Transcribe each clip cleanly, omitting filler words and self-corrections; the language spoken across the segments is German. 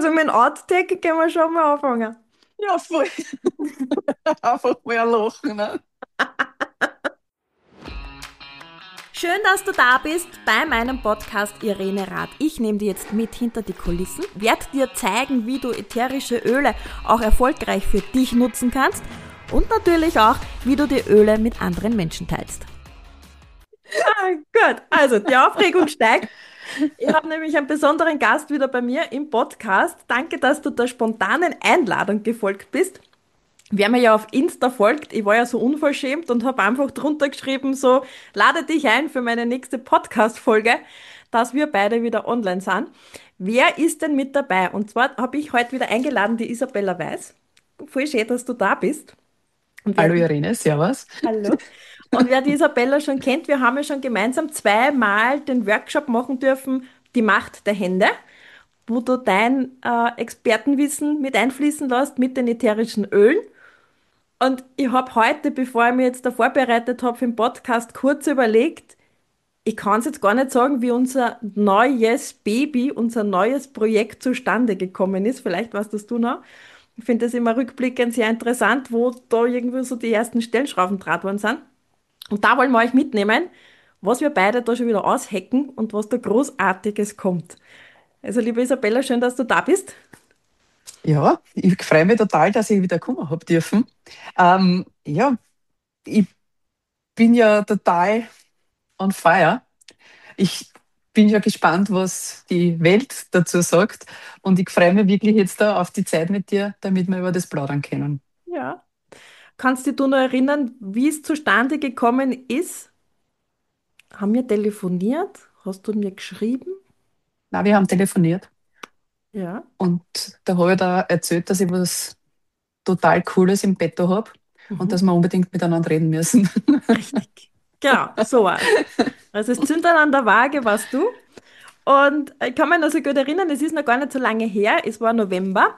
Also mit dem Outtake können wir schon mal anfangen. Ja, voll. Einfach mal ein Lachen, ne? Schön, dass du da bist bei meinem Podcast Irene Rath. Ich nehme dir jetzt mit hinter die Kulissen, werde dir zeigen, wie du ätherische Öle auch erfolgreich für dich nutzen kannst und natürlich auch, wie du die Öle mit anderen Menschen teilst. Gut, also die Aufregung steigt. Ich habe nämlich einen besonderen Gast wieder bei mir im Podcast. Danke, dass du der spontanen Einladung gefolgt bist. Wer mir ja auf Insta folgt, ich war ja so unverschämt und habe einfach drunter geschrieben, so, lade dich ein für meine nächste Podcast-Folge, dass wir beide wieder online sind. Wer ist denn mit dabei? Und zwar habe ich heute wieder eingeladen, die Isabella Weiß. Voll schön, dass du da bist. Und wer Hallo die, Irene, servus. hallo. Und wer die Isabella schon kennt, wir haben ja schon gemeinsam zweimal den Workshop machen dürfen, die Macht der Hände, wo du dein Expertenwissen mit einfließen lässt mit den ätherischen Ölen. Und ich habe heute, bevor ich mich jetzt da vorbereitet habe für den Podcast, kurz überlegt, ich kann es jetzt gar nicht sagen, wie unser neues Baby, unser neues Projekt zustande gekommen ist. Vielleicht weißt das du noch. Ich finde das immer rückblickend sehr interessant, wo da irgendwie so die ersten Stellschrauben draht worden sind. Und da wollen wir euch mitnehmen, was wir beide da schon wieder aushacken und was da Großartiges kommt. Also, liebe Isabella, schön, dass du da bist. Ja, ich freue mich total, dass ich wieder kommen habe dürfen. Ja, ich bin ja total on fire. Ich bin ja gespannt, was die Welt dazu sagt. Und ich freue mich wirklich jetzt da auf die Zeit mit dir, damit wir über das plaudern können. Ja. Kannst du dich noch erinnern, wie es zustande gekommen ist? Haben wir telefoniert? Hast du mir geschrieben? Na, wir haben telefoniert Ja. und da habe ich da erzählt, dass ich was total Cooles im Petto habe und Mhm. dass wir unbedingt miteinander reden müssen. Richtig. Genau, so war's. Also das Zündern an der Waage warst du. Und ich kann mich noch so gut erinnern, es ist noch gar nicht so lange her, es war November.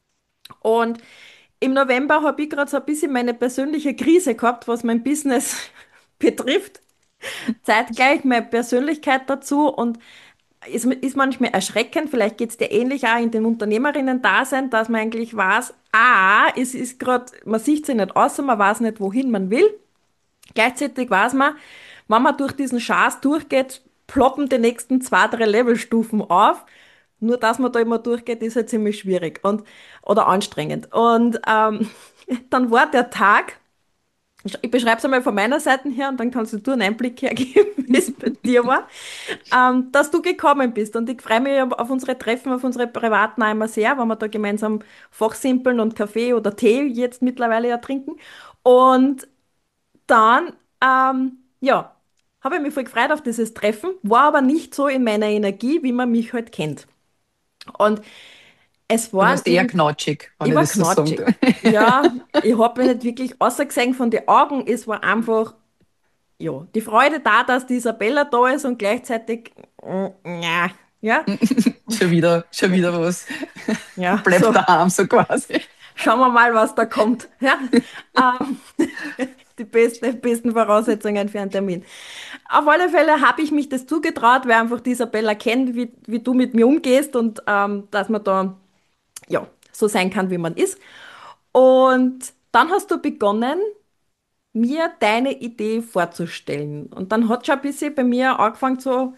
Und im November habe ich gerade so ein bisschen meine persönliche Krise gehabt, was mein Business betrifft. Zeitgleich meine Persönlichkeit dazu und es ist manchmal erschreckend, vielleicht geht es dir ähnlich auch in den Unternehmerinnen-Dasein, dass man eigentlich weiß, es ist gerade, man sieht sich nicht aus, man weiß nicht, wohin man will. Gleichzeitig weiß man, wenn man durch diesen Schaß durchgeht, ploppen die nächsten zwei, drei Levelstufen auf. Nur dass man da immer durchgeht, ist halt ziemlich schwierig oder anstrengend. Und dann war der Tag, ich beschreibe es einmal von meiner Seite her und dann kannst du einen Einblick hergeben, wie es bei dir war, dass du gekommen bist. Und ich freue mich auf unsere Treffen, auf unsere privaten auch immer sehr, wenn wir da gemeinsam fachsimpeln und Kaffee oder Tee jetzt mittlerweile ja trinken. Und dann, ja, habe ich mich voll gefreut auf dieses Treffen, war aber nicht so in meiner Energie, wie man mich halt kennt. Und es Du waren warst eher irgendwie, knatschig, wenn ich ich war das so sagen knatschig. darf. Ja, ich habe mich nicht wirklich außergesehen von den Augen. Es war einfach, ja, die Freude da, dass die Isabella da ist und gleichzeitig, ja, ja, Schon wieder was. ja, Bleib so, daheim, so quasi. schauen wir mal, was da kommt. Ja, ähm, die besten Voraussetzungen für einen Termin. Auf alle Fälle habe ich mich das zugetraut, weil einfach die Isabella kennt, wie du mit mir umgehst und dass man da ja so sein kann, wie man ist. Und dann hast du begonnen, mir deine Idee vorzustellen. Und dann hat schon ein bisschen bei mir angefangen so,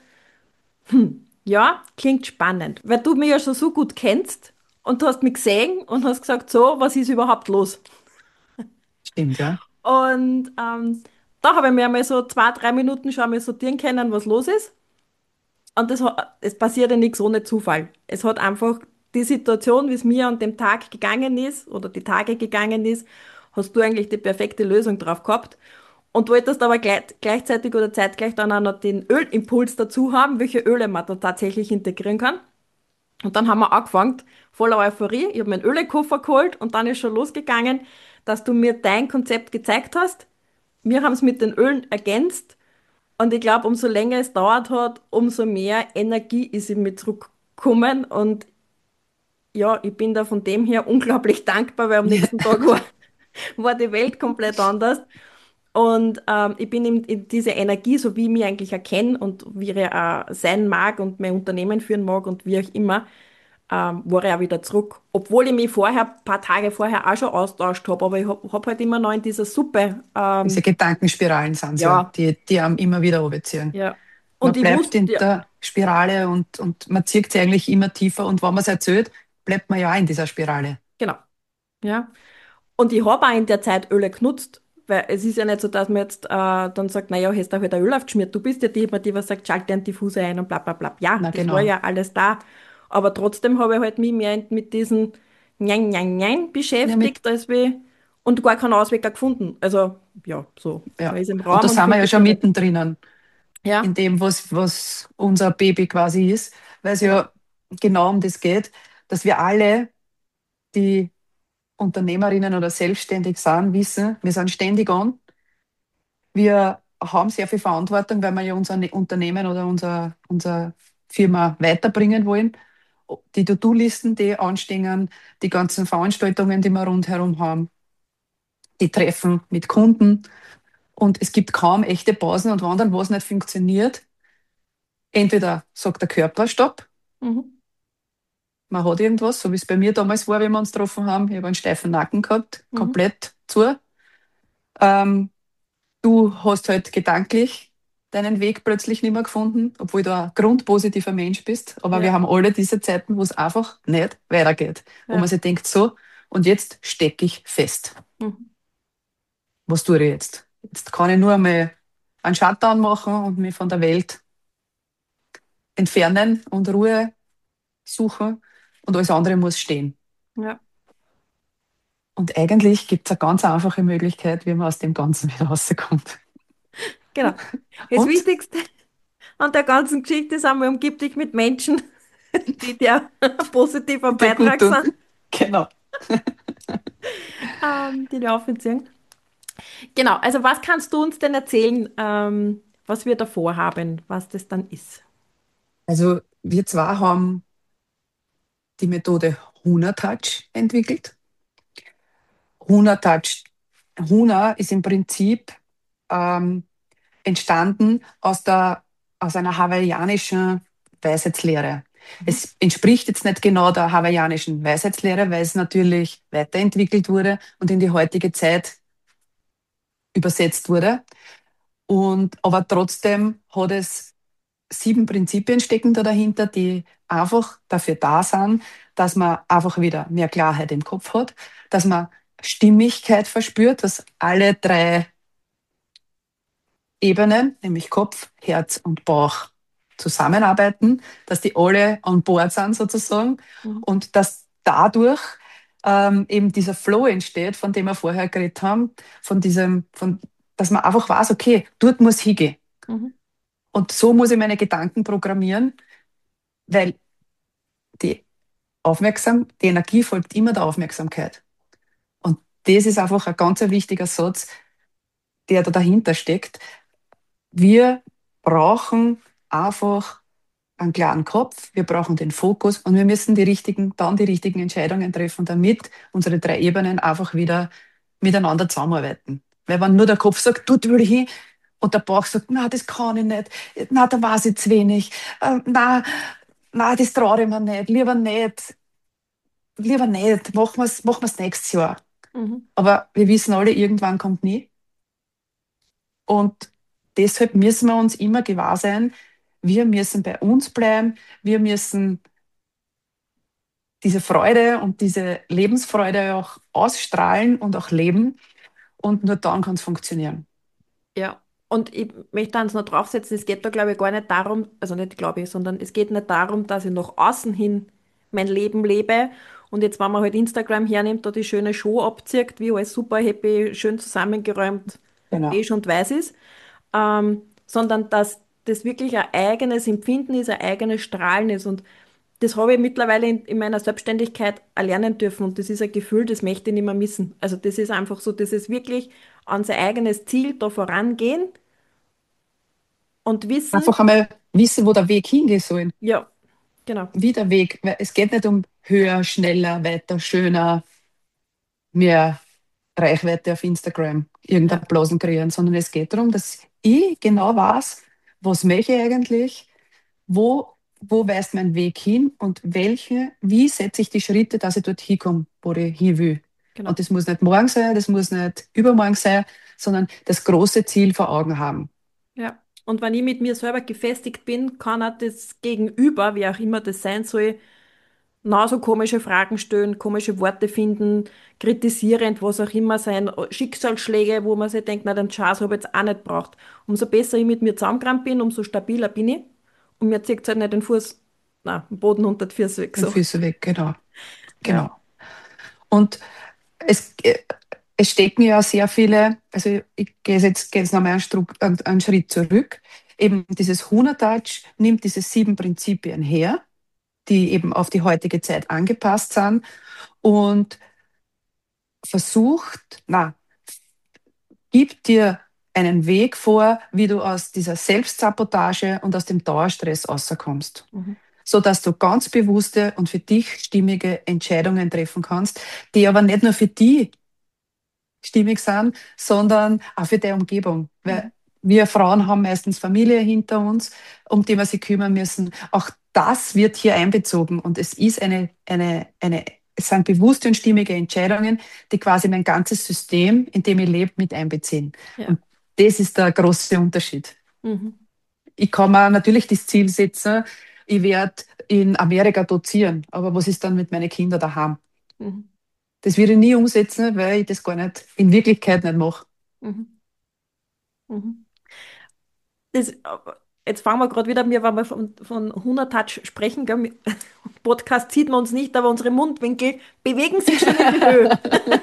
ja, klingt spannend, weil du mich ja schon so gut kennst und du hast mich gesehen und hast gesagt, so, was ist überhaupt los? Stimmt, ja. Und da habe ich mir einmal so 2, 3 Minuten schon einmal sortieren können, was los ist. Und es passiert ja nichts ohne Zufall. Es hat einfach die Situation, wie es mir an dem Tag gegangen ist oder die Tage gegangen ist, hast du eigentlich die perfekte Lösung drauf gehabt und wolltest aber gleichzeitig oder zeitgleich dann auch noch den Ölimpuls dazu haben, welche Öle man da tatsächlich integrieren kann. Und dann haben wir angefangen, voller Euphorie. Ich habe meinen Ölekoffer geholt und dann ist schon losgegangen, dass du mir dein Konzept gezeigt hast. Wir haben es mit den Ölen ergänzt und ich glaube, umso länger es dauert hat, umso mehr Energie ist in mir zurückgekommen. Und ja, ich bin da von dem her unglaublich dankbar, weil am nächsten Tag war die Welt komplett anders. Und ich bin in diese Energie, so wie ich mich eigentlich erkenne und wie ich sein mag und mein Unternehmen führen mag und wie auch immer, war ich auch wieder zurück. Obwohl ich mich vorher, ein paar Tage vorher auch schon austauscht habe, aber ich hab halt immer noch in dieser Suppe. Diese Gedankenspiralen sind ja, Ja, die einem immer wieder runterziehen. ja. Man Und ich bleibt wusste, in ja, der Spirale und man zieht sie eigentlich immer tiefer. Und wenn man es erzählt, bleibt man ja auch in dieser Spirale. genau. Ja. Und ich habe auch in der Zeit Öle genutzt, weil es ist ja nicht so, dass man jetzt dann sagt, naja, hast du halt ein Öl aufgeschmiert. Du bist ja die was sagt, schalte einen Diffuser ein und bla bla bla. Ja, Na das war genau. ja alles da. Aber trotzdem habe ich halt mich mehr mit diesen Nein, Nein, Nein Ja, mit, beschäftigt, als wie und gar keinen Ausweg gefunden. Also, ja, so. Man ja. ist im Und da Raum und sind wir ja findet schon den nicht. mittendrin in Ja, dem, was unser Baby quasi ist, weil es genau. ja genau um das geht, dass wir alle, die Unternehmerinnen oder selbstständig sind, wissen, wir sind ständig on. Wir haben sehr viel Verantwortung, weil wir ja unser Unternehmen oder unser Firma weiterbringen wollen. Die To-Do-Listen, die anstehen, die ganzen Veranstaltungen, die wir rundherum haben, die Treffen mit Kunden. Und es gibt kaum echte Pausen. Und wenn dann was nicht funktioniert, entweder sagt der Körper Stopp, Mhm. man hat irgendwas, so wie es bei mir damals war, wie wir uns getroffen haben. Ich habe einen steifen Nacken gehabt, Mhm. komplett zu. Ähm, Du hast halt gedanklich deinen Weg plötzlich nicht mehr gefunden, obwohl du ein grundpositiver Mensch bist. Aber wir Ja, haben alle diese Zeiten, wo es einfach nicht weitergeht. Wo man ja. sich denkt, so, und jetzt stecke ich fest. Mhm. Was tue ich jetzt? Jetzt kann ich nur einmal einen Shutdown machen und mich von der Welt entfernen und Ruhe suchen und alles andere muss stehen. Ja, Und eigentlich gibt es eine ganz einfache Möglichkeit, wie man aus dem Ganzen wieder rauskommt. genau. Das Und Wichtigste an der ganzen Geschichte ist einmal, umgib dich mit Menschen, die dir positiv am dir gut Beitrag tun. sind, Genau. die dir aufziehen. Genau, also was kannst du uns denn erzählen, was wir davor haben, was das dann ist? Also wir zwei haben die Methode Huna Touch entwickelt. Huna Touch. Huna ist im Prinzip ähm, entstanden aus einer hawaiianischen Weisheitslehre. Mhm. Es entspricht jetzt nicht genau der hawaiianischen Weisheitslehre, weil es natürlich weiterentwickelt wurde und in die heutige Zeit übersetzt wurde. Aber trotzdem hat es 7 Prinzipien stecken da dahinter, die einfach dafür da sind, dass man einfach wieder mehr Klarheit im Kopf hat, dass man Stimmigkeit verspürt, dass alle 3 Ebenen, nämlich Kopf, Herz und Bauch, zusammenarbeiten, dass die alle an Bord sind sozusagen Mhm. und dass dadurch eben dieser Flow entsteht, von dem wir vorher geredet haben, dass man einfach weiß, okay, dort muss ich hingehen. Mhm. Und so muss ich meine Gedanken programmieren, weil die die Energie folgt immer der Aufmerksamkeit. Und das ist einfach ein ganz wichtiger Satz, der da dahinter steckt. Wir brauchen einfach einen klaren Kopf, wir brauchen den Fokus und wir müssen dann die richtigen Entscheidungen treffen, damit unsere 3 Ebenen einfach wieder miteinander zusammenarbeiten. Weil wenn nur der Kopf sagt, dort will ich hin, und der Bauch sagt, na, das kann ich nicht, na, da weiß ich zu wenig, na, das traue ich mir nicht, lieber nicht, machen wir's nächstes Jahr. Mhm. Aber wir wissen alle, irgendwann kommt nie. Und deshalb müssen wir uns immer gewahr sein, wir müssen bei uns bleiben, wir müssen diese Freude und diese Lebensfreude auch ausstrahlen und auch leben. Und nur dann kann es funktionieren. Ja, und ich möchte eins noch draufsetzen, es geht da, glaube ich, gar nicht darum, also nicht glaube ich, sondern es geht nicht darum, dass ich nach außen hin mein Leben lebe und jetzt, wenn man halt Instagram hernimmt, da die schöne Show abzieht, wie alles super happy, schön zusammengeräumt, Genau. beige und weiß ist, sondern dass das wirklich ein eigenes Empfinden ist, ein eigenes Strahlen ist und das habe ich mittlerweile in meiner Selbstständigkeit erlernen dürfen und das ist ein Gefühl, das möchte ich nicht mehr missen. Also das ist einfach so, das ist wirklich an sein eigenes Ziel da vorangehen und wissen, Einfach einmal wissen, wo der Weg hingehen soll. ja, genau, Wie der Weg. Weil es geht nicht um höher, schneller, weiter, schöner, mehr Reichweite auf Instagram, irgendeine ja, Blasen kreieren, sondern es geht darum, dass ich genau weiß, was möchte ich eigentlich, wo wo weist mein Weg hin und wie setze ich die Schritte, dass ich dort hinkomme, wo ich hin will. Und Genau. das muss nicht morgen sein, das muss nicht übermorgen sein, sondern das große Ziel vor Augen haben. Ja. Und wenn ich mit mir selber gefestigt bin, kann auch das Gegenüber, wie auch immer das sein soll, genauso komische Fragen stellen, komische Worte finden, kritisierend, was auch immer sein, Schicksalsschläge, wo man sich denkt, na, den Chance habe ich jetzt auch nicht braucht. Umso besser ich mit mir zusammengerannt bin, umso stabiler bin ich. Und mir zieht halt nicht den Fuß, na, den Boden unter die Füße weg, Den so. Füße weg, genau. Ja. Genau. Und es, äh, es stecken ja sehr viele, also gehe jetzt nochmal einen Schritt zurück. Eben dieses Hundertouch nimmt diese 7 Prinzipien her, die eben auf die heutige Zeit angepasst sind und gibt dir einen Weg vor, wie du aus dieser Selbstsabotage und aus dem Dauerstress rauskommst, Mhm. sodass du ganz bewusste und für dich stimmige Entscheidungen treffen kannst, die aber nicht nur für dich stimmig sind, sondern auch für die Umgebung. Weil Mhm. wir Frauen haben meistens Familie hinter uns, um die wir sich kümmern müssen. Auch das wird hier einbezogen und es ist es sind bewusste und stimmige Entscheidungen, die quasi mein ganzes System, in dem ich lebe, mit einbeziehen. Ja. Und das ist der große Unterschied. Mhm. Ich kann mir natürlich das Ziel setzen, ich werde in Amerika dozieren, aber was ist dann mit meinen Kindern daheim? Mhm. Das würde ich nie umsetzen, weil ich das gar nicht, in Wirklichkeit nicht mache. Mhm. Mhm. Das, jetzt fangen wir gerade wieder, wenn wir von 100 sprechen, gell? Podcast sieht man uns nicht, aber unsere Mundwinkel bewegen sich schon in die Höhe.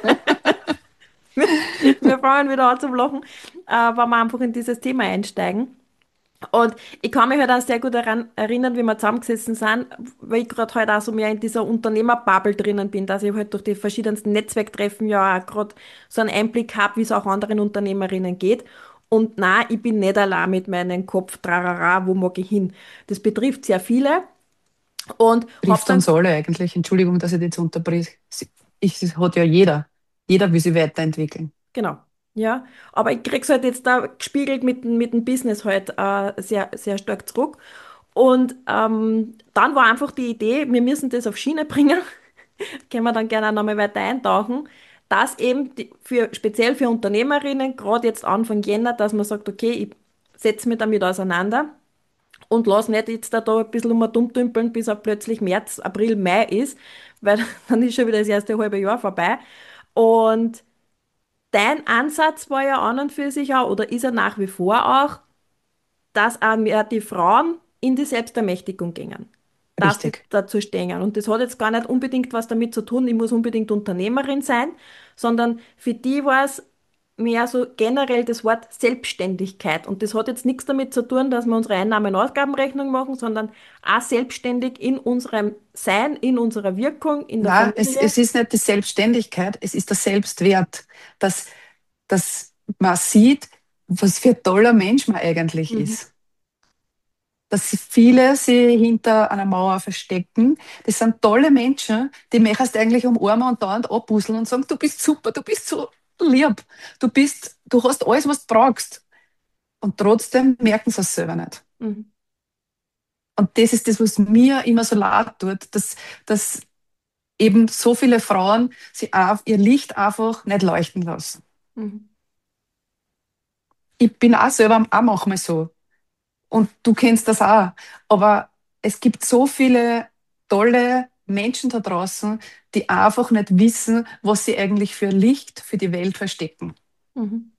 Wir fangen wieder an zum Lachen, wenn wir einfach in dieses Thema einsteigen. Und ich kann mich halt auch sehr gut daran erinnern, wie wir zusammengesessen sind, weil ich gerade halt auch so mehr in dieser Unternehmerbubble drinnen bin, dass ich halt durch die verschiedensten Netzwerktreffen ja auch gerade so einen Einblick habe, wie es auch anderen Unternehmerinnen geht. Und nein, ich bin nicht allein mit meinem Kopf, trarara, wo mag ich hin. Das betrifft sehr viele und hab Trifft dann uns alle eigentlich. Entschuldigung, dass ich das unterbrich. Das hat ja jeder. Jeder will sich weiterentwickeln. genau. Ja, aber ich krieg's halt jetzt da gespiegelt mit dem Business halt sehr, sehr stark zurück. Und dann war einfach die Idee, wir müssen das auf Schiene bringen, können wir dann gerne auch nochmal weiter eintauchen, dass eben speziell für Unternehmerinnen, gerade jetzt Anfang Jänner, dass man sagt, okay, ich setze mich damit auseinander und lass nicht jetzt da ein bisschen dumdümpeln, bis er plötzlich März, April, Mai ist, weil dann ist schon wieder das erste halbe Jahr vorbei. Und dein Ansatz war ja an und für sich auch, oder ist er nach wie vor auch, dass auch mehr die Frauen in die Selbstermächtigung gingen, dass sie Richtig. dazu stehen. Und das hat jetzt gar nicht unbedingt was damit zu tun, ich muss unbedingt Unternehmerin sein, sondern für die war es mehr so generell das Wort Selbstständigkeit. Und das hat jetzt nichts damit zu tun, dass wir unsere Einnahmen- und Ausgabenrechnung machen, sondern auch selbstständig in unserem Sein, in unserer Wirkung, in der Na, Familie. es ist nicht die Selbstständigkeit, es ist der Selbstwert, dass, dass man sieht, was für ein toller Mensch man eigentlich Mhm. ist. Dass viele sie hinter einer Mauer verstecken. Das sind tolle Menschen, die möchtest du eigentlich umarmen und dauernd abbusseln und sagen, du bist super, du bist so lieb, du hast alles, was du brauchst. Und trotzdem merken sie es selber nicht. Mhm. Und das ist das, was mir immer so leid tut, dass eben so viele Frauen ihr Licht einfach nicht leuchten lassen. Mhm. Ich bin auch selber auch manchmal so. Und du kennst das auch. Aber es gibt so viele tolle Menschen da draußen, die einfach nicht wissen, was sie eigentlich für Licht für die Welt verstecken. Mhm.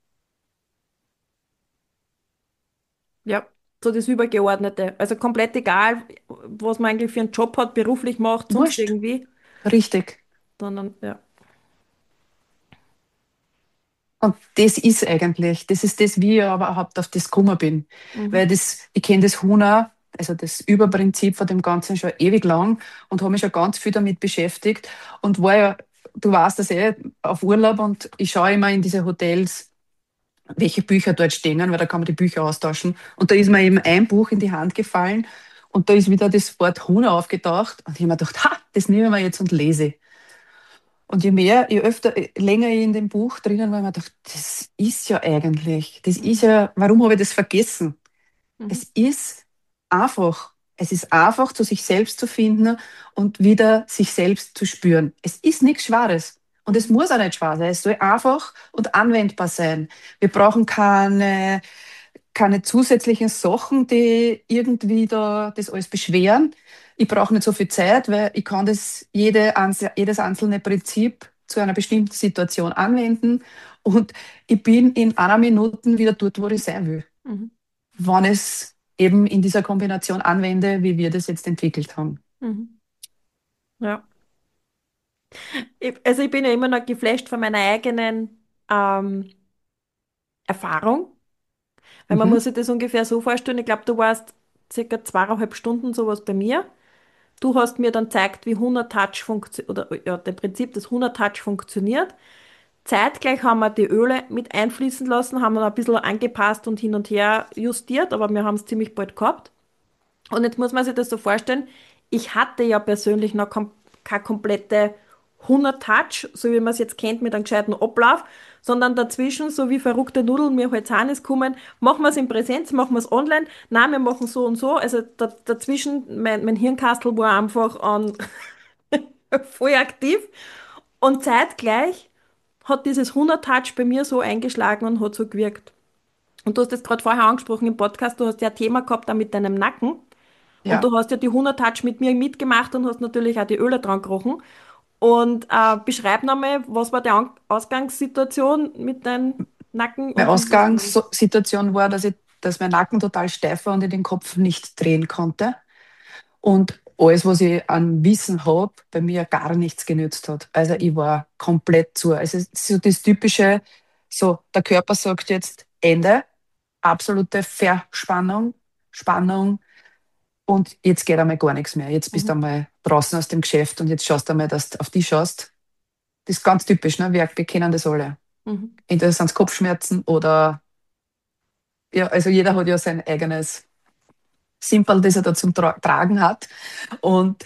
Ja, so das Übergeordnete. Also komplett egal, was man eigentlich für einen Job hat, beruflich macht, sonst Wurscht. irgendwie, Richtig. sondern ja. Und das ist das, wie ich aber überhaupt auf das gekommen bin. Mhm. Weil ich kenne das HUNA, also das Überprinzip von dem Ganzen schon ewig lang und habe mich schon ganz viel damit beschäftigt und war ja, du warst das auf Urlaub und ich schaue immer in diese Hotels, welche Bücher dort stehen, weil da kann man die Bücher austauschen. Und da ist mir eben ein Buch in die Hand gefallen und da ist wieder das Wort HUNA aufgetaucht und ich habe mir gedacht, ha, das nehme ich mir jetzt und lese. Und je öfter, länger ich in dem Buch drinnen war, habe ich mir gedacht, das ist Mhm. ja, warum habe ich das vergessen? Mhm. Es ist einfach. Es ist einfach, zu sich selbst zu finden und wieder sich selbst zu spüren. Es ist nichts Schweres. Und es Mhm. muss auch nicht schwer sein. Es soll einfach und anwendbar sein. Wir brauchen keine zusätzlichen Sachen, die irgendwie da das alles beschweren. Ich brauche nicht so viel Zeit, weil ich kann jedes einzelne Prinzip zu einer bestimmten Situation anwenden und ich bin in einer Minute wieder dort, wo ich sein will, Mhm. wann ich es eben in dieser Kombination anwende, wie wir das jetzt entwickelt haben. Mhm. Ja. Also ich bin ja immer noch geflasht von meiner eigenen Erfahrung, weil man Mhm. muss sich das ungefähr so vorstellen, ich glaube, du warst circa 2,5 Stunden sowas bei mir. Du hast mir dann gezeigt, wie 100 Touch funktioniert, oder ja, dem Prinzip des 100 Touch funktioniert. Zeitgleich haben wir die Öle mit einfließen lassen, haben dann ein bisschen angepasst und hin und her justiert, aber wir haben es ziemlich bald gehabt. Und jetzt muss man sich das so vorstellen, ich hatte ja persönlich noch keine komplette 100 Touch, so wie man es jetzt kennt mit einem gescheiten Ablauf, sondern dazwischen, so wie verrückte Nudeln mir halt auch nicht kommen, machen wir es in Präsenz, machen wir es online, nein, wir machen so und so, also dazwischen, mein Hirnkastel war einfach an voll aktiv und zeitgleich hat dieses 100 Touch bei mir so eingeschlagen und hat so gewirkt. Und du hast das gerade vorher angesprochen im Podcast, du hast ja ein Thema gehabt da mit deinem Nacken. Und Ja. du hast ja die 100 Touch mit mir mitgemacht und hast natürlich auch die Öle dran gerochen. Und beschreib nochmal, was war die Ausgangssituation mit deinem Nacken Meine und wie ist es gegangen? Ausgangssituation war, dass mein Nacken total steif war und ich den Kopf nicht drehen konnte. Und alles, was ich an Wissen habe, bei mir gar nichts genützt hat. Also ich war komplett zu. Also es ist so das Typische, so der Körper sagt jetzt Ende, absolute Verspannung, Spannung und jetzt geht einmal gar nichts mehr. Jetzt bist du Mhm. einmal draußen aus dem Geschäft und jetzt schaust du einmal, dass du auf die schaust. Das ist ganz typisch, ne? Wir kennen das alle. Mhm. Entweder sind es Kopfschmerzen oder ja, also jeder hat ja sein eigenes Simpel, das er da zum Tragen hat. Und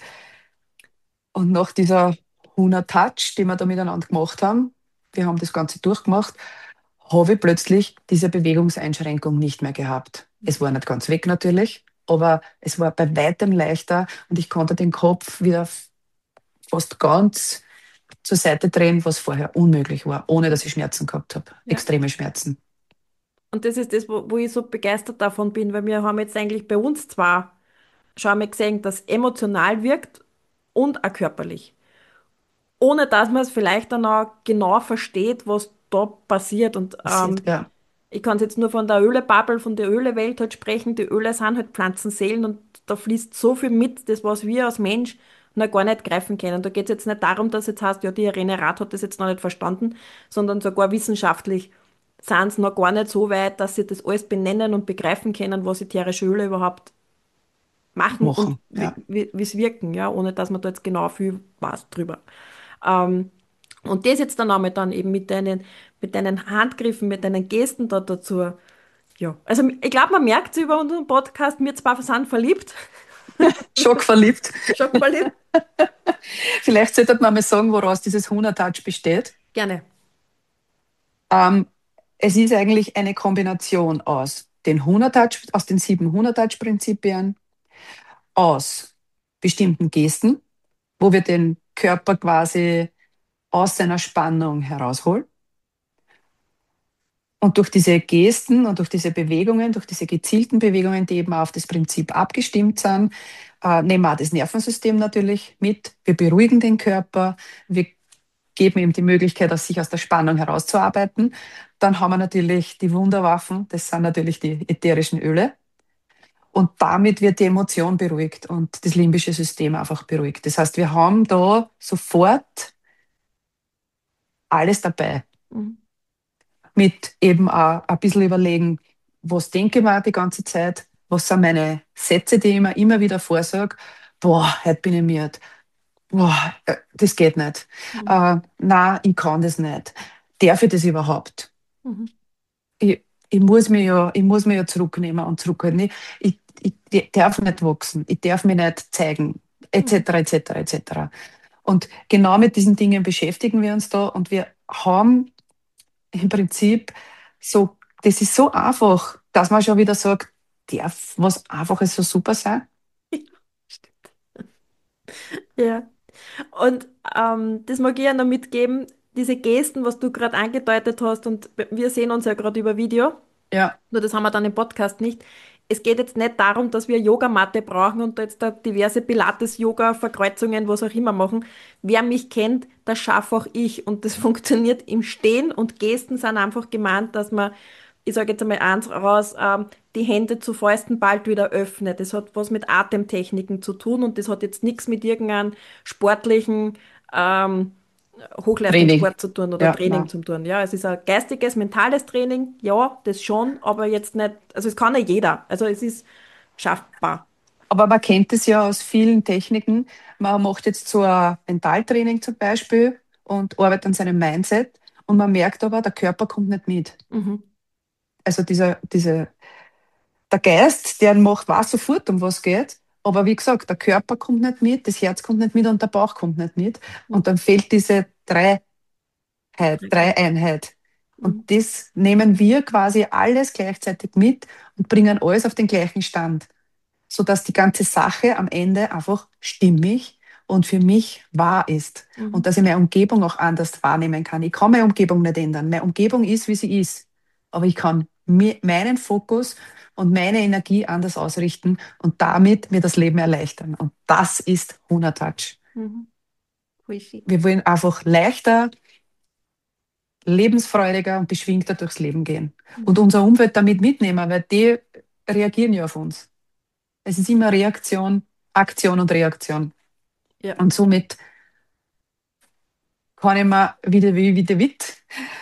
Und nach dieser 100 Touch, die wir da miteinander gemacht haben, wir haben das Ganze durchgemacht, habe ich plötzlich diese Bewegungseinschränkung nicht mehr gehabt. Es war nicht ganz weg natürlich, aber es war bei weitem leichter und ich konnte den Kopf wieder fast ganz zur Seite drehen, was vorher unmöglich war, ohne dass ich Schmerzen gehabt habe. Ja. Extreme Schmerzen. Und das ist das, wo ich so begeistert davon bin, weil wir haben jetzt eigentlich bei uns zwar schon einmal gesehen, dass emotional wirkt und auch körperlich. Ohne dass man es vielleicht dann auch genau versteht, was da passiert. Und Passiert, ja. ich kann jetzt nur von der Ölebubble, von der Ölewelt halt sprechen. Die Öle sind halt Pflanzenseelen und da fließt so viel mit, das was wir als Mensch noch gar nicht greifen können. Da geht es jetzt nicht darum, dass jetzt heißt, ja, die Irene Rath hat das jetzt noch nicht verstanden, sondern sogar wissenschaftlich sind sie noch gar nicht so weit, dass sie das alles benennen und begreifen können, was ätherische Öle überhaupt machen und Machen, ja. wie es wirken, ja, ohne dass man da jetzt genau viel weiß drüber. Ähm, und das jetzt dann einmal dann eben mit deinen Handgriffen, mit deinen Gesten da dazu. Ja, also ich glaube, man merkt es über unseren Podcast, wir zwei sind verliebt. Schockverliebt. Schon verliebt? Vielleicht sollte man mal sagen, woraus dieses 100-Touch besteht. Gerne. Ähm, Es ist eigentlich eine Kombination aus den 100-Touch, aus den 7 100-Touch-Prinzipien, aus bestimmten Gesten, wo wir den Körper quasi aus seiner Spannung herausholen. Und durch diese Gesten und durch diese Bewegungen, durch diese gezielten Bewegungen, die eben auf das Prinzip abgestimmt sind, nehmen wir auch das Nervensystem natürlich mit. Wir beruhigen den Körper, wir geben ihm die Möglichkeit, sich aus der Spannung herauszuarbeiten. Dann haben wir natürlich die Wunderwaffen, das sind natürlich die ätherischen Öle. Und damit wird die Emotion beruhigt und das limbische System einfach beruhigt. Das heißt, wir haben da sofort alles dabei. Mhm. Mit eben auch ein bisschen überlegen, was denke ich mir die ganze Zeit, was sind meine Sätze, die ich mir immer wieder vorsage. Boah, heute bin ich müde. Boah, das geht nicht. Mhm. Na, ich kann das nicht. Darf ich das überhaupt? Mhm. Ich muss mich ja zurücknehmen und zurückhalten. Ich darf nicht wachsen, ich darf mich nicht zeigen, Mhm. etc., etc., etc. Und genau mit diesen Dingen beschäftigen wir uns da und wir haben im Prinzip so, das ist so einfach, dass man schon wieder sagt, darf was Einfaches so super sein? Ja. Und das mag ich ja noch mitgeben, diese Gesten, was du gerade angedeutet hast, und wir sehen uns ja gerade über Video. Ja, Nur das haben wir dann im Podcast nicht. Es geht jetzt nicht darum, dass wir Yogamatte brauchen und da jetzt da diverse Pilates-Yoga-Verkreuzungen, was auch immer machen. Wer mich kennt, das schaffe auch ich. Und das funktioniert im Stehen und Gesten sind einfach gemeint, dass man, ich sage jetzt einmal eins raus, die Hände zu Fäusten bald wieder öffnet. Das hat was mit Atemtechniken zu tun und das hat jetzt nichts mit irgendeinem sportlichen ähm, Training. Hochleistungssport zu tun oder Ja, Training na. zu tun. Ja, es ist ein geistiges, mentales Training, ja, das schon, aber jetzt nicht, also es kann ja jeder. Also es ist schaffbar. Aber man kennt es ja aus vielen Techniken. Man macht jetzt so ein Mentaltraining zum Beispiel und arbeitet an seinem Mindset und man merkt aber, der Körper kommt nicht mit. Mhm. Also der Geist, der macht, weiß sofort, um was geht. Aber wie gesagt, der Körper kommt nicht mit, das Herz kommt nicht mit und der Bauch kommt nicht mit. Und dann fehlt diese Dreieinheit. Und Mhm. das nehmen wir quasi alles gleichzeitig mit und bringen alles auf den gleichen Stand, sodass die ganze Sache am Ende einfach stimmig und für mich wahr ist. Und Mhm. dass ich meine Umgebung auch anders wahrnehmen kann. Ich kann meine Umgebung nicht ändern. Meine Umgebung ist, wie sie ist. Aber ich kann meinen Fokus und meine Energie anders ausrichten und damit mir das Leben erleichtern. Und das ist Hundertouch. Mhm. Voll schön. Wir wollen einfach leichter, lebensfreudiger und beschwingter durchs Leben gehen. Und Mhm. unsere Umwelt damit mitnehmen, weil die reagieren ja auf uns. Es ist immer Reaktion, Aktion und Reaktion. Ja, Und somit kann ich mir wieder wie der Witt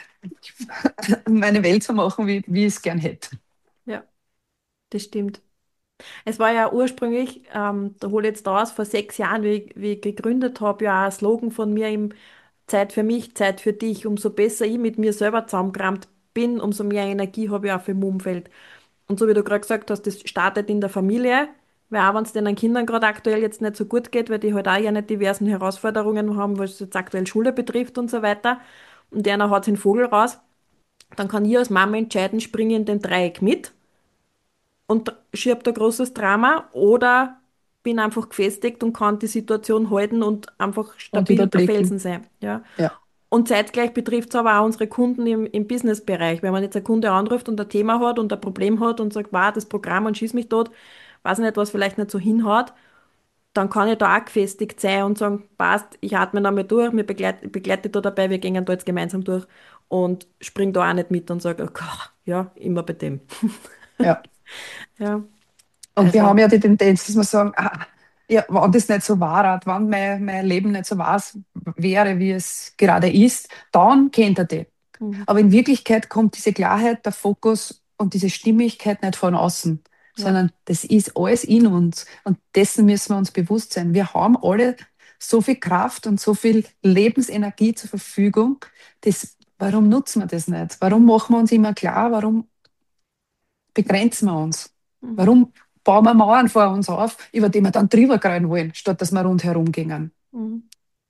meine Welt so machen, wie ich es gern hätte. ja, das stimmt. Es war ja ursprünglich, da hole ich jetzt aus, vor 6 Jahren, wie ich gegründet habe, ja auch ein Slogan von mir im Zeit für mich, Zeit für dich. Umso besser ich mit mir selber zusammengerammt bin, umso mehr Energie habe ich auch für mein Umfeld. Und so wie du gerade gesagt hast, das startet in der Familie, weil auch wenn es den Kindern gerade aktuell jetzt nicht so gut geht, weil die halt auch ja nicht diversen Herausforderungen haben, was jetzt aktuell Schule betrifft und so weiter, und einer hat den Vogel raus, dann kann ich als Mama entscheiden, springe in den Dreieck mit und schirbt ein großes Drama oder bin einfach gefestigt und kann die Situation halten und einfach Und stabil der überblicken. Felsen sein. Ja. Ja. Und zeitgleich betrifft es aber auch unsere Kunden im Business-Bereich. Wenn man jetzt ein Kunde anruft und ein Thema hat und ein Problem hat und sagt, wow, das Programm und schieß mich tot, weiß nicht, was vielleicht nicht so hinhaut, dann kann ich da auch gefestigt sein und sagen, passt, ich atme nochmal durch, mir begleite da dabei, wir gehen da jetzt gemeinsam durch und spring da auch nicht mit und sage, oh Gott, ja, immer bei dem. Ja. Ja, Und wir also, haben ja die Tendenz, dass wir sagen, ja, wenn das nicht so war, wenn mein Leben nicht so war, wäre, wie es gerade ist, dann kennt er die. mhm, Aber in Wirklichkeit kommt diese Klarheit, der Fokus und diese Stimmigkeit nicht von außen, ja. sondern das ist alles in uns. Und dessen müssen wir uns bewusst sein. Wir haben alle so viel Kraft und so viel Lebensenergie zur Verfügung. Warum nutzen wir das nicht? Warum machen wir uns immer klar? Warum begrenzen wir uns? Mhm. Warum bauen wir Mauern vor uns auf, über die wir dann drüber kreuen wollen, statt dass wir rundherum gehen? Mhm.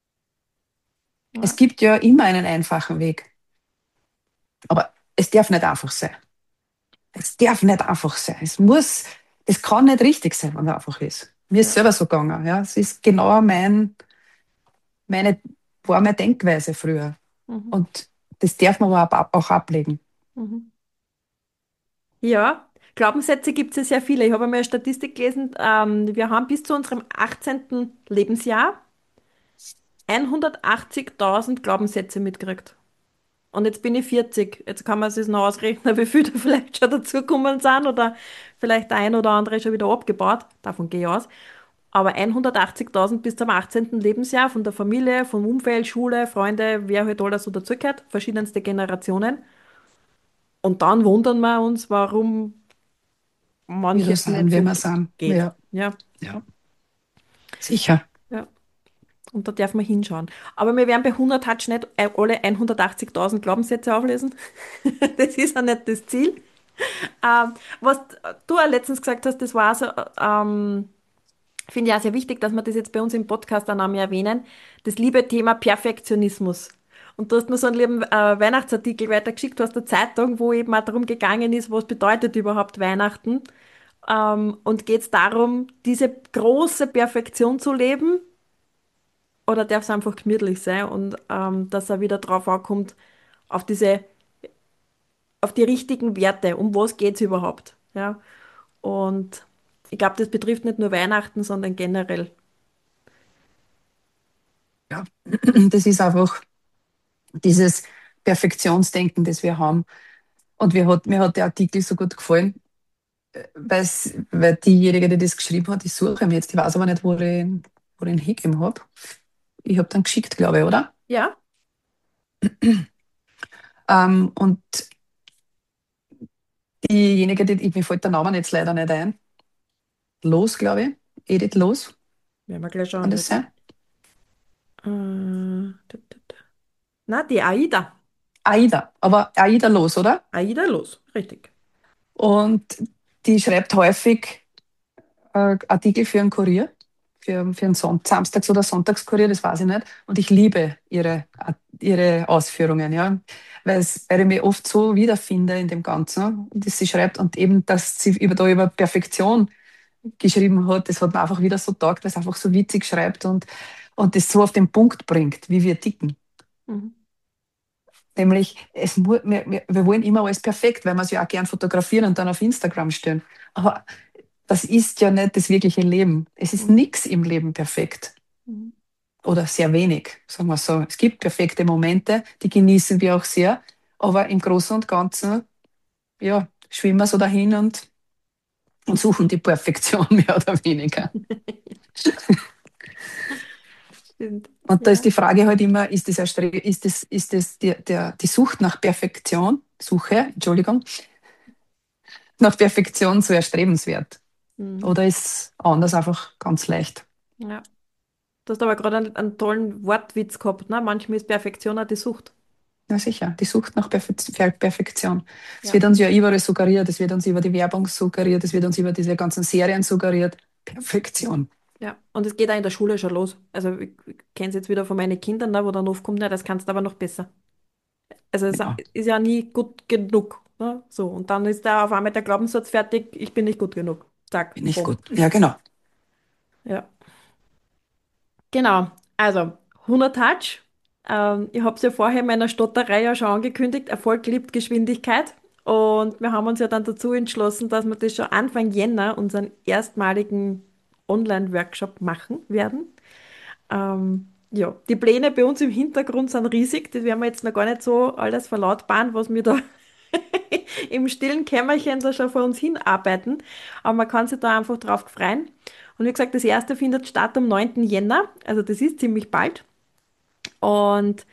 Es Ja. gibt ja immer einen einfachen Weg, aber es darf nicht einfach sein. Es darf nicht einfach sein. Es kann nicht richtig sein, wenn es einfach ist. Mir ist Ja. selber so gegangen. Ja. Es ist genau meine, war meine Denkweise früher. Mhm. Und das darf man aber auch ablegen. Mhm. Ja, Glaubenssätze gibt es ja sehr viele. Ich habe einmal eine Statistik gelesen, wir haben bis zu unserem 18. Lebensjahr 180.000 Glaubenssätze mitgekriegt. Und jetzt bin ich 40. Jetzt kann man sich noch ausrechnen, wie viele da vielleicht schon dazugekommen sind oder vielleicht der ein oder andere schon wieder abgebaut. Davon gehe ich aus. Aber 180.000 bis zum 18. Lebensjahr von der Familie, vom Umfeld, Schule, Freunde, wer halt alles so dazugehört, verschiedenste Generationen. Und dann wundern wir uns, warum Wir da manches nicht sind, wie so wir sind. geht. Ja, Ja, ja, sicher. ja. Und da darf man hinschauen. Aber wir werden bei 100 Touch nicht alle 180.000 Glaubenssätze auflesen. Das ist ja nicht das Ziel. Was du auch letztens gesagt hast, das war so, finde ich auch sehr wichtig, dass wir das jetzt bei uns im Podcast dann auch mehr erwähnen, das liebe Thema Perfektionismus. Und du hast mir so einen lieben Weihnachtsartikel weitergeschickt aus der Zeitung, wo eben auch darum gegangen ist, was bedeutet überhaupt Weihnachten. Und geht es darum, diese große Perfektion zu leben oder darf es einfach gemütlich sein und dass er wieder drauf ankommt, auf auf die richtigen Werte, um was geht es überhaupt, ja. Und ich glaube, das betrifft nicht nur Weihnachten, sondern generell. Ja, das ist einfach dieses Perfektionsdenken, das wir haben. Und mir hat der Artikel so gut gefallen, weil diejenige, die das geschrieben hat, ich suche ihn jetzt, ich weiß aber nicht, wo ich ihn hingegeben habe. Ich habe dann geschickt, glaube ich, oder? Ja, Und diejenige, mir fällt der Name jetzt leider nicht ein. Los, glaube ich. Edith Los, werden wir gleich kann schauen. das Warte. sein? Na, die Aida. Aida, aber Aida Los, oder? Aida los, richtig. Und die schreibt häufig Artikel für einen Kurier, für einen Samstags- oder Sonntagskurier, das weiß ich nicht. Und ich liebe ihre Ausführungen, ja. Weil ich mich oft so wiederfinde in dem Ganzen, das sie schreibt. Und eben, dass sie über Perfektion geschrieben hat, das hat mir einfach wieder so taugt, weil es einfach so witzig schreibt und das so auf den Punkt bringt, wie wir ticken. Mhm. Nämlich, wir wollen immer alles perfekt, weil wir es ja auch gern fotografieren und dann auf Instagram stellen. Aber das ist ja nicht das wirkliche Leben. Es ist Mhm. nichts im Leben perfekt Mhm. oder sehr wenig, sagen wir so. Es gibt perfekte Momente, die genießen wir auch sehr, aber im Großen und Ganzen, ja, schwimmen wir so dahin und suchen die Perfektion mehr oder weniger. Stimmt. Und da ist Ja. die Frage halt immer, ist das die Sucht nach Perfektion, Entschuldigung, nach Perfektion so erstrebenswert? Mhm. Oder ist anders einfach ganz leicht? Ja. Du hast aber gerade tollen Wortwitz gehabt, ne? Manchmal ist Perfektion auch die Sucht. Ja, sicher, die Sucht nach Perfektion. Es Ja. wird uns ja überall suggeriert, es wird uns über die Werbung suggeriert, es wird uns über diese ganzen Serien suggeriert. Perfektion. Ja. Und es geht auch in der Schule schon los. Also ich kenne es jetzt wieder von meinen Kindern, ne, wo dann oft kommt, na, das kannst du aber noch besser. Also es Ja, ist ja nie gut genug. Ne? So. Und dann ist da auf einmal der Glaubenssatz fertig, ich bin nicht gut genug. Zack, bin ich bumm. gut. Ja, genau. Ja. Genau, also 100 Touch. Ich habe es ja vorher in meiner Stotterei ja schon angekündigt, Erfolg liebt Geschwindigkeit. Und wir haben uns ja dann dazu entschlossen, dass wir das schon Anfang Jänner unseren erstmaligen Online-Workshop machen werden. Ja, die Pläne bei uns im Hintergrund sind riesig. Das werden wir jetzt noch gar nicht so alles verlautbaren, was wir da im stillen Kämmerchen da schon vor uns hinarbeiten. Aber man kann sich da einfach drauf freuen. Und wie gesagt, das erste findet statt am 9. Jänner. Also das ist ziemlich bald. Und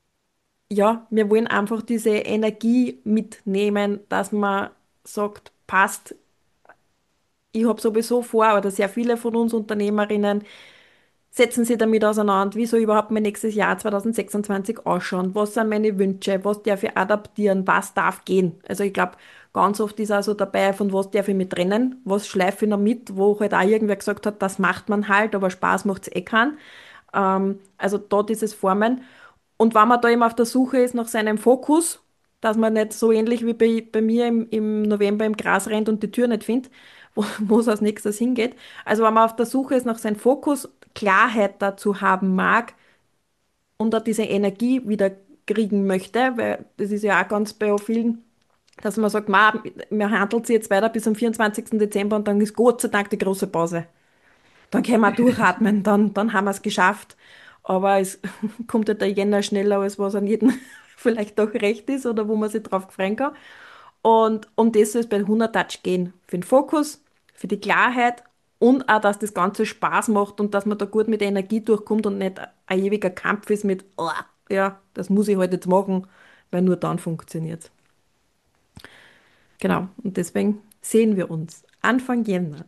ja, wir wollen einfach diese Energie mitnehmen, dass man sagt, passt, ich habe sowieso vor, oder sehr viele von uns Unternehmerinnen setzen sich damit auseinander, wie soll überhaupt mein nächstes Jahr 2026 ausschauen, was sind meine Wünsche, was darf ich adaptieren, was darf gehen. Also ich glaube, ganz oft ist also dabei, von was darf ich mich trennen, was schleife ich noch mit, wo halt auch irgendwer gesagt hat, das macht man halt, aber Spaß macht es eh keinen. Also da dieses Formen. Und wenn man da eben auf der Suche ist nach seinem Fokus, dass man nicht so ähnlich wie bei mir im November im Gras rennt und die Tür nicht findet, wo es als nächstes hingeht. Also wenn man auf der Suche ist nach seinem Fokus, Klarheit dazu haben mag und da diese Energie wieder kriegen möchte, weil das ist ja auch ganz bei vielen, dass man sagt, man handelt sich jetzt weiter bis am 24. Dezember und dann ist Gott sei Dank die große Pause. Dann können wir durchatmen, dann haben wir es geschafft. Aber es kommt halt der Jänner schneller, als was an jedem vielleicht doch recht ist oder wo man sich drauf freuen kann. Und um das soll es bei 100 Touch gehen. Für den Fokus, für die Klarheit und auch, dass das Ganze Spaß macht und dass man da gut mit der Energie durchkommt und nicht ein ewiger Kampf ist mit, oh, ja, das muss ich halt jetzt machen, weil nur dann funktioniert. Genau. Und deswegen sehen wir uns Anfang Jänner.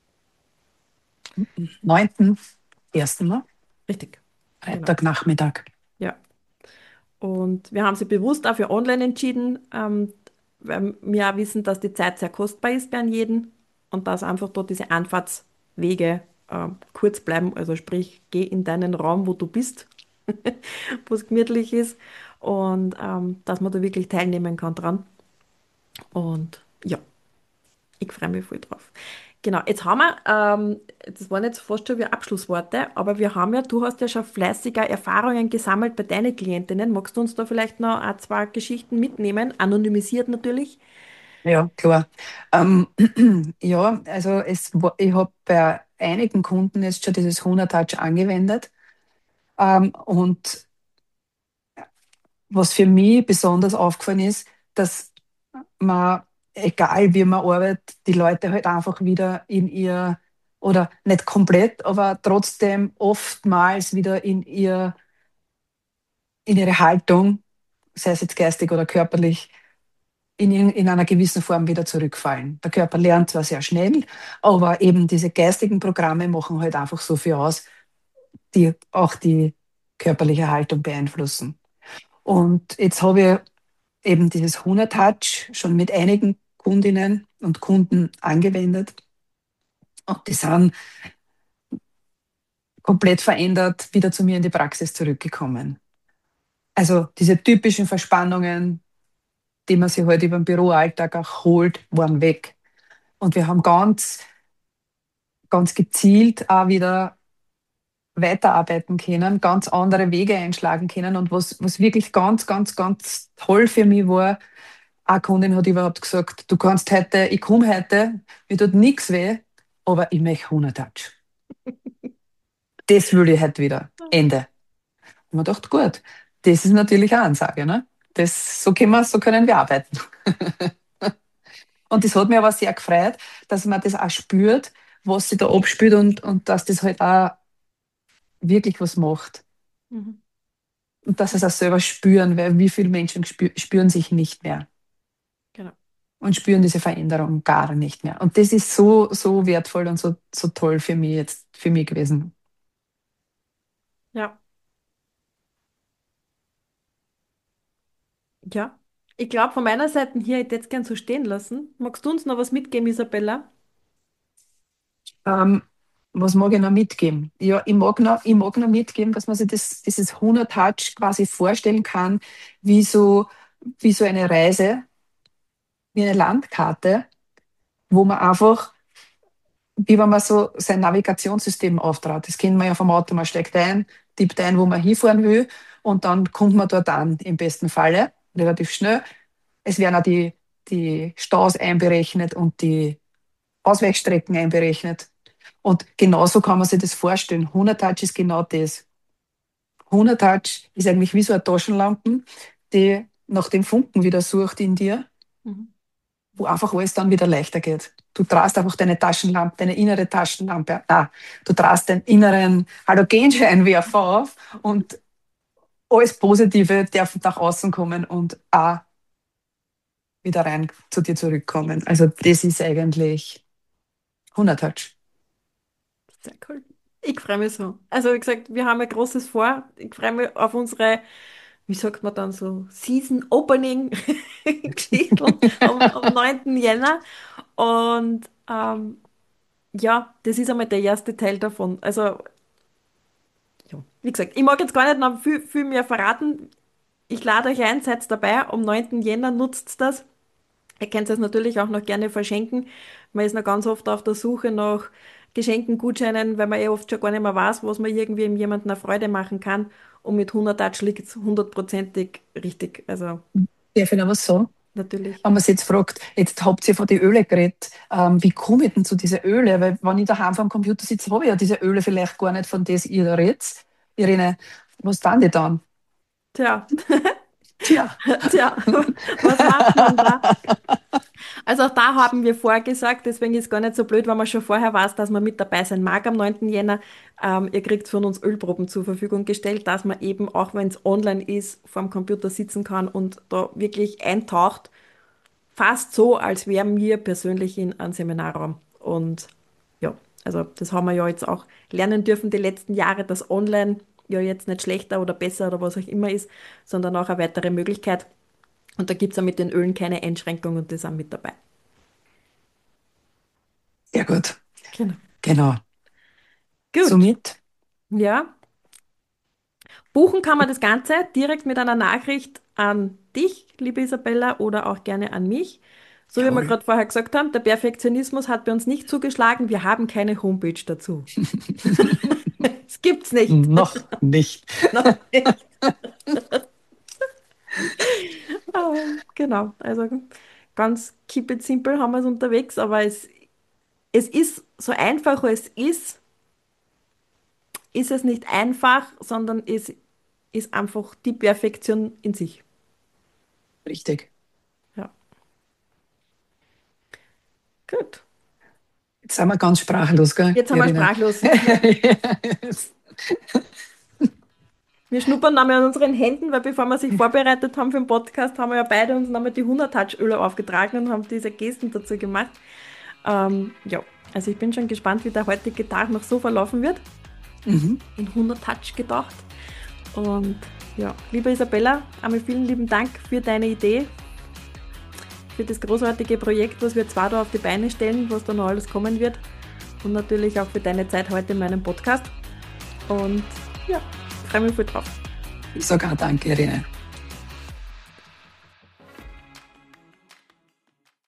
9.1., ne? Richtig. Genau. Freitagnachmittag. Ja. Und wir haben sie bewusst auch für online entschieden, weil wir auch wissen, dass die Zeit sehr kostbar ist bei jedem und dass einfach dort diese Anfahrtswege kurz bleiben. Also sprich, geh in deinen Raum, wo du bist, wo es gemütlich ist und dass man da wirklich teilnehmen kann dran. Und ja, ich freue mich voll drauf. Genau, jetzt haben wir, das waren jetzt fast schon wie Abschlussworte, aber wir haben ja, du hast ja schon fleißiger Erfahrungen gesammelt bei deinen Klientinnen. Magst du uns da vielleicht noch ein, zwei Geschichten mitnehmen? Anonymisiert natürlich. Ja, klar. Ähm, ja, also ich habe bei einigen Kunden jetzt schon dieses 100-Touch angewendet. Und was für mich besonders aufgefallen ist, dass man, egal wie man arbeitet, die Leute halt einfach wieder in ihr, oder nicht komplett, aber trotzdem oftmals wieder in ihre Haltung, sei es jetzt geistig oder körperlich, in einer gewissen Form wieder zurückfallen. Der Körper lernt zwar sehr schnell, aber eben diese geistigen Programme machen halt einfach so viel aus, die auch die körperliche Haltung beeinflussen. Und jetzt habe ich eben dieses Hundertouch schon mit einigen Kundinnen und Kunden angewendet. Und die sind komplett verändert wieder zu mir in die Praxis zurückgekommen. Also diese typischen Verspannungen, die man sich halt über den Büroalltag auch holt, waren weg. Und wir haben ganz gezielt auch wieder weiterarbeiten können, ganz andere Wege einschlagen können. Und was wirklich ganz toll für mich war, eine Kundin hat überhaupt gesagt, du kannst heute, ich komme heute, mir tut nichts weh, aber ich möchte 100 Touch. Das will ich heute wieder. Ende. Und man dachte, gut, das ist natürlich eine Ansage, ne? So können wir arbeiten. Und das hat mich aber sehr gefreut, dass man das auch spürt, was sich da abspürt und dass das halt auch wirklich was macht. Mhm. Und dass sie es auch selber spüren, weil wie viele Menschen spüren sich nicht mehr Genau. und spüren diese Veränderung gar nicht mehr. Und das ist so wertvoll und so toll für mich jetzt, für mich gewesen. Ja, ja. Ich glaube, von meiner Seite hier, ich hätte jetzt gern so stehen lassen. Magst du uns noch was mitgeben, Isabella? Ähm, was mag ich noch mitgeben? Ja, ich mag noch mitgeben, dass man sich dieses 100 Touch quasi vorstellen kann, wie so, wie so eine Reise, wie eine Landkarte, wo man einfach, wie wenn man so sein Navigationssystem auftraut. Das kennt man ja vom Auto. Man steigt ein, tippt ein, wo man hinfahren will und dann kommt man dort an, im besten Falle, relativ schnell. Es werden auch die Staus einberechnet und die Ausweichstrecken einberechnet. Und genauso kann man sich das vorstellen. 100 Touch ist genau das. 100 Touch ist eigentlich wie so eine Taschenlampe, die nach dem Funken wieder sucht in dir, Mhm. wo einfach alles dann wieder leichter geht. Du drast einfach deine Taschenlampe, deine innere Taschenlampe, du drast deinen inneren Halogenscheinwerfer auf und alles Positive darf nach außen kommen und auch wieder rein zu dir zurückkommen. Also das ist eigentlich 100 Touch. Sehr cool. Ich freue mich so. Also, wie gesagt, wir haben ein großes vor. Ich freue mich auf unsere, wie sagt man dann so, Season Opening Geschichten am 9. Jänner. Und ja, das ist einmal der erste Teil davon. Also, ja, wie gesagt, ich mag jetzt gar nicht noch viel mehr verraten. Ich lade euch ein, seid dabei. Am 9. Jänner nutzt das. Ihr könnt es natürlich auch noch gerne verschenken. Man ist noch ganz oft auf der Suche nach Geschenken, Gutscheinen, weil man eh oft schon gar nicht mehr weiß, was man irgendwie jemandem eine Freude machen kann. Und mit 100 Touch liegt es hundertprozentig richtig. Also Darf ich noch was sagen? natürlich. Wenn man sich jetzt fragt, jetzt habt ihr von den Öle geredet, wie komme ich denn zu diesen Öle? Weil wenn ich daheim vor dem Computer sitze, habe ich ja diese Öle vielleicht gar nicht, von denen ihr da redet. Irene, was tun die dann? Tja, Tja. tja, was macht man da? Also auch da haben wir vorgesagt, deswegen ist es gar nicht so blöd, wenn man schon vorher weiß, dass man mit dabei sein mag am 9. Jänner. Ihr kriegt von uns Ölproben zur Verfügung gestellt, dass man eben, auch wenn es online ist, vorm Computer sitzen kann und da wirklich eintaucht, fast so, als wären wir persönlich in einem Seminarraum. Und ja, also das haben wir ja jetzt auch lernen dürfen die letzten Jahre, dass online ja jetzt nicht schlechter oder besser oder was auch immer ist, sondern auch eine weitere Möglichkeit. Und da gibt es ja mit den Ölen keine Einschränkungen und die sind mit dabei. Ja gut, Genau. genau. Gut, Somit, ja. Buchen kann man das Ganze direkt mit einer Nachricht an dich, liebe Isabella, oder auch gerne an mich. So wie wir Jawohl. gerade vorher gesagt haben, der Perfektionismus hat bei uns nicht zugeschlagen. Wir haben keine Homepage dazu. Das gibt's nicht. Noch nicht. Noch nicht. Genau, also ganz keep it simple haben wir es unterwegs, aber es ist so einfach, es ist es nicht einfach, sondern es ist einfach die Perfektion in sich. Richtig. Ja, gut. Jetzt sind wir ganz sprachlos, gell, Jetzt haben wir Irina? sprachlos. Wir schnuppern nochmal an unseren Händen, weil bevor wir sich vorbereitet haben für den Podcast, haben wir ja beide uns nochmal die 100-Touch-Öle aufgetragen und haben diese Gesten dazu gemacht. Ja, also ich bin schon gespannt, wie der heutige Tag noch so verlaufen wird. Mhm. In 100-Touch gedacht. Und ja, liebe Isabella, einmal vielen lieben Dank für deine Idee, für das großartige Projekt, was wir zwar da auf die Beine stellen, was da noch alles kommen wird. Und natürlich auch für deine Zeit heute in meinem Podcast. Und ja, freue mich voll drauf. Ich sage auch danke, Irina.